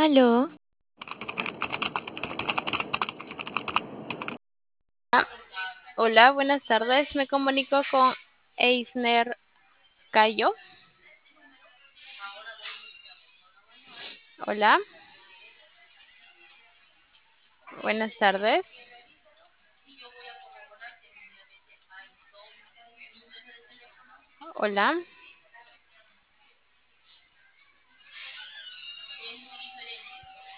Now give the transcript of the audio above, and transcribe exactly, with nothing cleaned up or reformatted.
Aló, Hola, buenas tardes. Me comunico con Eisner Cayo. Hola, buenas tardes. Hola.